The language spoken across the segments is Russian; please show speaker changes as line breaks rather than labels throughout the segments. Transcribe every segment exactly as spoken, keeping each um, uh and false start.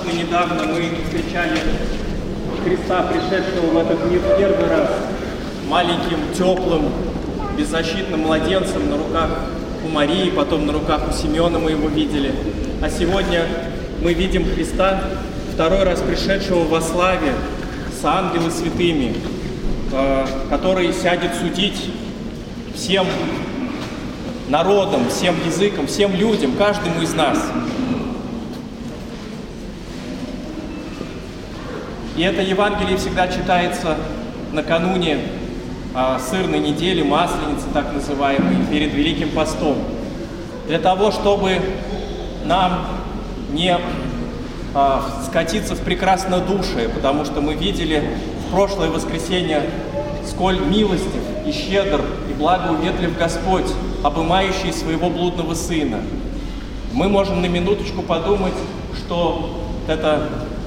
Относительно недавно мы встречали Христа, пришедшего в этот мир в первый раз, маленьким, теплым, беззащитным младенцем на руках у Марии, потом на руках у Симеона мы его видели. А сегодня мы видим Христа, второй раз пришедшего во славе с ангелами святыми, который сядет судить всем народам, всем языкам, всем людям, каждому из нас. И это Евангелие всегда читается накануне а, сырной недели, Масленицы, так называемой, перед Великим постом. Для того, чтобы нам не а, скатиться в прекраснодушие, потому что мы видели в прошлое воскресенье, сколь милостив и щедр и благоуветлив Господь, обымающий своего блудного Сына. Мы можем на минуточку подумать, что это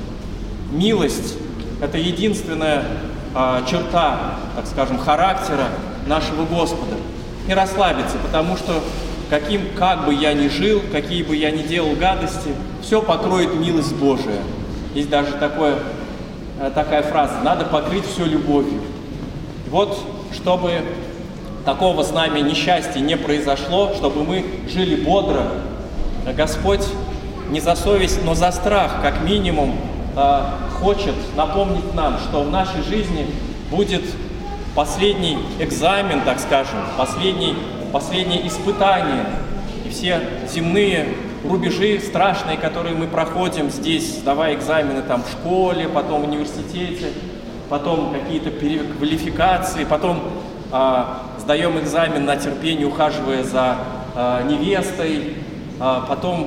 милость – это единственная а, черта, так скажем, характера нашего Господа. Не расслабиться, потому что каким, как бы я ни жил, какие бы я ни делал гадости, все покроет милость Божия. Есть даже такое, такая фраза – надо покрыть все любовью. И вот, чтобы такого с нами несчастья не произошло, чтобы мы жили бодро, Господь не за совесть, но за страх, как минимум, хочет напомнить нам, что в нашей жизни будет последний экзамен, так скажем, последний, последнее испытание. И все земные рубежи страшные, которые мы проходим здесь, сдавая экзамены там, в школе, потом в университете, потом какие-то переквалификации, потом э, сдаем экзамен на терпение, ухаживая за э, невестой, э, потом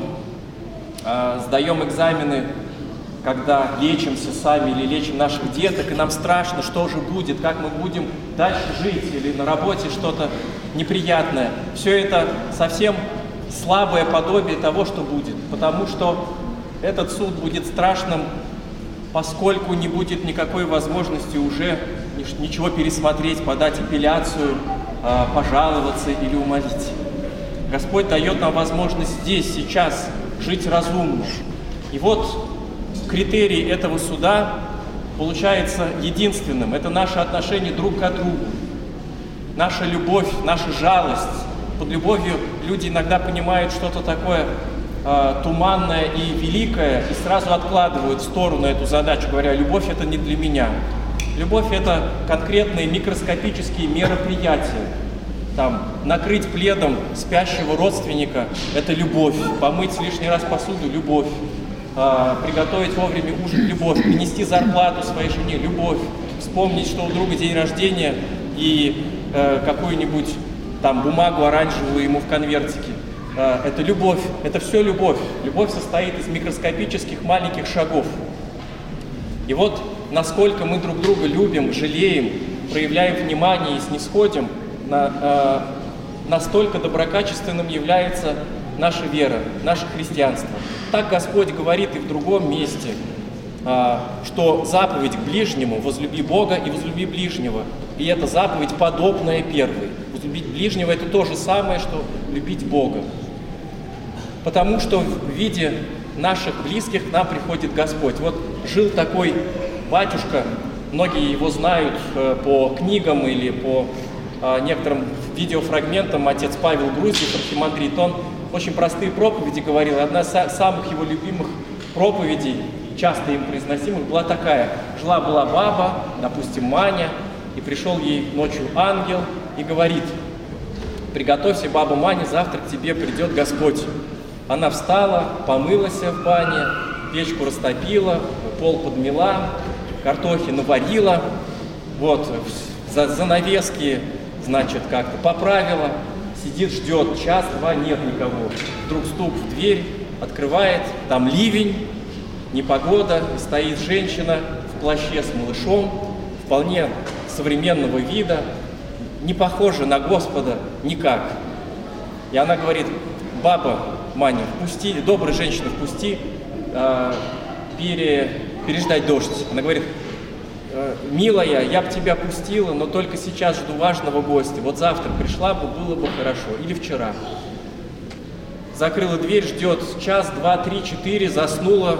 э, сдаем экзамены, когда лечимся сами или лечим наших деток, и нам страшно, что же будет, как мы будем дальше жить, или на работе что-то неприятное. Все это совсем слабое подобие того, что будет, потому что этот суд будет страшным, поскольку не будет никакой возможности уже ничего пересмотреть, подать апелляцию, пожаловаться или умолить. Господь дает нам возможность здесь, сейчас жить разумно. И вот критерий этого суда получается единственным. Это наше отношение друг к другу, наша любовь, наша жалость. Под любовью люди иногда понимают что-то такое э, туманное и великое, и сразу откладывают в сторону эту задачу, говоря, любовь это не для меня. Любовь это конкретные микроскопические мероприятия. Там, накрыть пледом спящего родственника – это любовь. Помыть лишний раз посуду – любовь. Uh, приготовить вовремя ужин – любовь, принести зарплату своей жене – любовь, вспомнить, что у друга день рождения и uh, какую-нибудь там бумагу оранжевую ему в конвертике uh, – это любовь, это все любовь. Любовь состоит из микроскопических маленьких шагов. И вот насколько мы друг друга любим, жалеем, проявляем внимание и снисходим, на, uh, настолько доброкачественным является наша вера, наше христианство. Так Господь говорит и в другом месте, что заповедь к ближнему – возлюби Бога и возлюби ближнего. И эта заповедь подобная первой. Возлюбить ближнего – это то же самое, что любить Бога. Потому что в виде наших близких к нам приходит Господь. Вот жил такой батюшка, многие его знают по книгам или по некоторым видеофрагментам, отец Павел Груздев, архимандрит. Он очень простые проповеди говорил. Одна из самых его любимых проповедей, часто им произносимых, была такая. Жила-была баба, допустим, Маня, и пришел ей ночью ангел и говорит: приготовься, баба Маня, завтра к тебе придет Господь. Она встала, помылась в бане, печку растопила, пол подмела, картохи наварила, вот, занавески, значит, как-то поправила. Сидит, ждет, час-два, нет никого. Вдруг стук в дверь, открывает, там ливень, непогода, и стоит женщина в плаще с малышом, вполне современного вида, не похожа на Господа никак. И она говорит: баба Маня, впусти, добрая женщина, впусти, э, пере, переждать дождь. Она говорит: милая, я бы тебя пустила, но только сейчас жду важного гостя. Вот завтра пришла бы, было бы хорошо. Или вчера. Закрыла дверь, ждет час, два, три, четыре, заснула,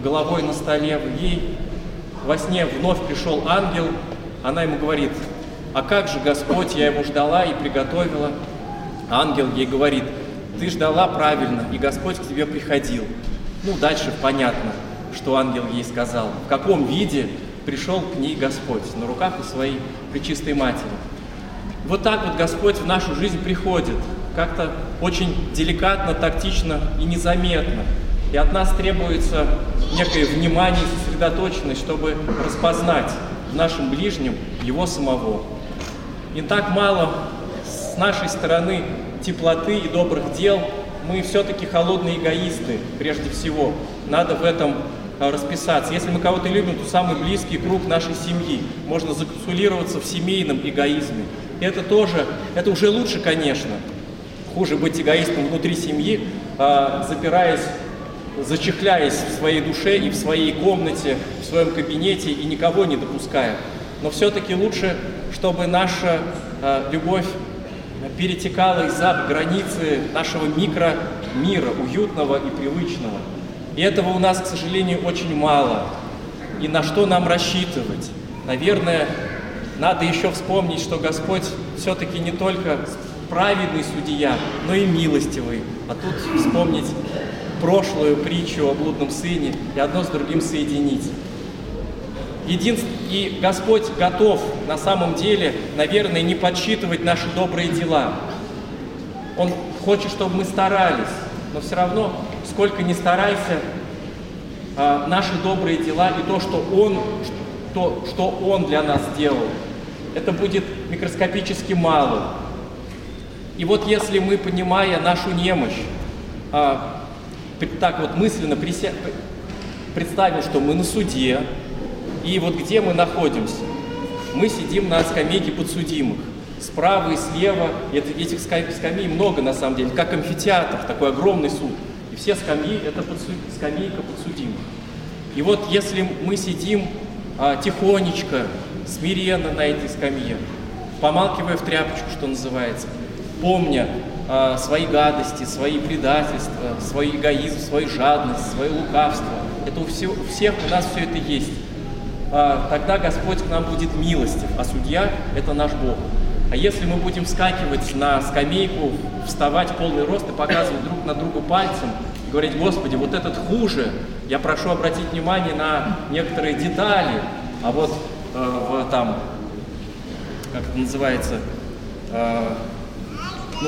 головой на столе, ей во сне вновь пришел ангел, она ему говорит: а как же Господь, я его ждала и приготовила. Ангел ей говорит: ты ждала правильно, и Господь к тебе приходил. Ну, дальше понятно, что ангел ей сказал, в каком виде пришел к ней Господь, на руках у своей Пречистой Матери. Вот так вот Господь в нашу жизнь приходит, как-то очень деликатно, тактично и незаметно. И от нас требуется некое внимание и сосредоточенность, чтобы распознать в нашем ближнем Его самого. И так мало с нашей стороны теплоты и добрых дел, мы все-таки холодные эгоисты, прежде всего. Надо в этом расписаться. Если мы кого-то любим, то самый близкий круг нашей семьи. Можно закапсулироваться в семейном эгоизме. И это тоже, это уже лучше, конечно. Хуже быть эгоистом внутри семьи, запираясь, зачехляясь в своей душе и в своей комнате, в своем кабинете и никого не допуская. Но все-таки лучше, чтобы наша любовь перетекала за границы нашего микромира, уютного и привычного. И этого у нас, к сожалению, очень мало. И на что нам рассчитывать? Наверное, надо еще вспомнить, что Господь все-таки не только праведный судья, но и милостивый. А тут вспомнить прошлую притчу о блудном сыне и одно с другим соединить. Единств... И Господь готов на самом деле, наверное, не подсчитывать наши добрые дела. Он хочет, чтобы мы старались, но все равно, сколько ни старайся, наши добрые дела и то, что Он, то, что Он для нас сделал, это будет микроскопически мало. И вот если мы, понимая нашу немощь, так вот мысленно представим, что мы на суде, и вот где мы находимся? Мы сидим на скамейке подсудимых, справа и слева, это, этих скамей много на самом деле, как амфитеатр, такой огромный суд. И все скамьи – это подсуд... скамейка подсудимых. И вот если мы сидим а, тихонечко, смиренно на этой скамье, помалкивая в тряпочку, что называется, помня а, свои гадости, свои предательства, свой эгоизм, свою жадность, свое лукавство, это у, все, у всех у нас все это есть. А, тогда Господь к нам будет милостив, а судья – это наш Бог. А если мы будем вскакивать на скамейку, вставать в полный рост и показывать друг на друга пальцем, и говорить: Господи, вот этот хуже, я прошу обратить внимание на некоторые детали, а вот э, в, там, как это называется, э, ну,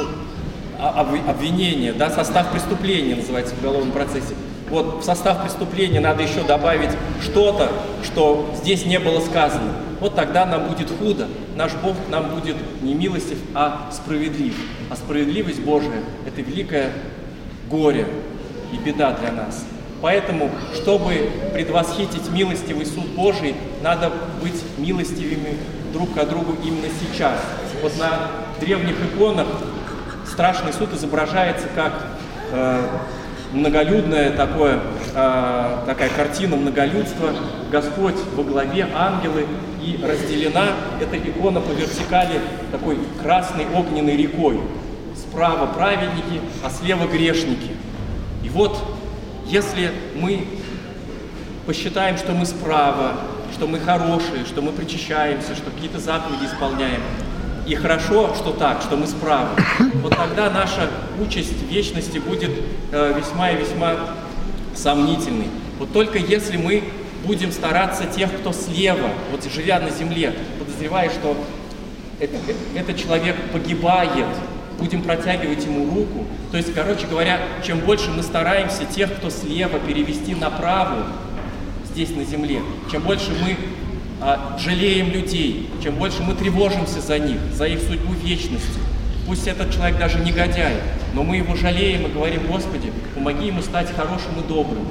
обвинение, да, состав преступления называется в уголовном процессе. Вот в состав преступления надо еще добавить что-то, что здесь не было сказано. Вот тогда нам будет худо. Наш Бог нам будет не милостив, а справедлив. А справедливость Божия – это великое горе и беда для нас. Поэтому, чтобы предвосхитить милостивый суд Божий, надо быть милостивыми друг к другу именно сейчас. Вот на древних иконах страшный суд изображается как э, многолюдная такое, э, такая картина многолюдства. Господь во главе, ангелы, и разделена эта икона по вертикали такой красной огненной рекой. Справа праведники, а слева грешники. И вот, если мы посчитаем, что мы справа, что мы хорошие, что мы причащаемся, что какие-то заповеди исполняем, и хорошо, что так, что мы справа, вот тогда наша участь в вечности будет э, весьма и весьма сомнительной. Вот только если мы будем стараться тех, кто слева, вот живя на земле, подозревая, что это, этот человек погибает, будем протягивать ему руку. То есть, короче говоря, чем больше мы стараемся тех, кто слева, перевести направо здесь на земле, чем больше мы а, жалеем людей, чем больше мы тревожимся за них, за их судьбу вечности. Пусть этот человек даже негодяй, но мы его жалеем и говорим: Господи, помоги ему стать хорошим и добрым.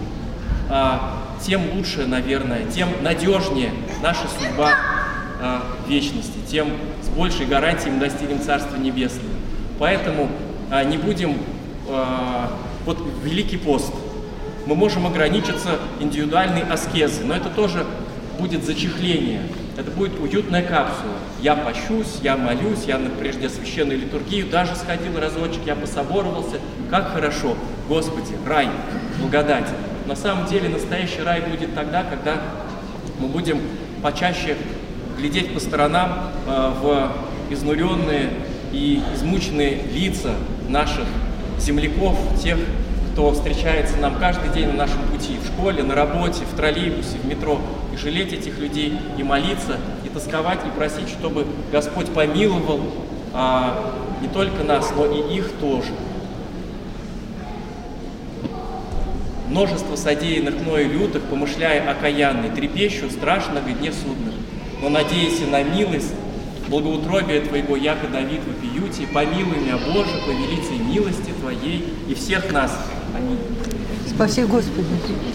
А, тем лучше, наверное, тем надежнее наша судьба а, вечности, тем с большей гарантией мы достигнем Царства Небесного. Поэтому а, не будем, а, вот Великий пост, мы можем ограничиться индивидуальной аскезой, но это тоже будет зачехление, это будет уютная капсула. Я пощусь, я молюсь, я на прежде священную литургию даже сходил разочек, я пособоровался, как хорошо, Господи, рай, благодать. На самом деле настоящий рай будет тогда, когда мы будем почаще глядеть по сторонам э, в изнуренные и измученные лица наших земляков, тех, кто встречается нам каждый день на нашем пути, в школе, на работе, в троллейбусе, в метро, и жалеть этих людей, и молиться, и тосковать, и просить, чтобы Господь помиловал а, не только нас, но и их тоже. Множество содеянных мною лютых, помышляя окаянный, трепещу страшно в дне судных. Но, надеясь на милость, благоутробие Твоего, яко Давид вопиюти, помилуй меня, Боже, по велицей милости Твоей и всех нас. Аминь.
Спаси Господи.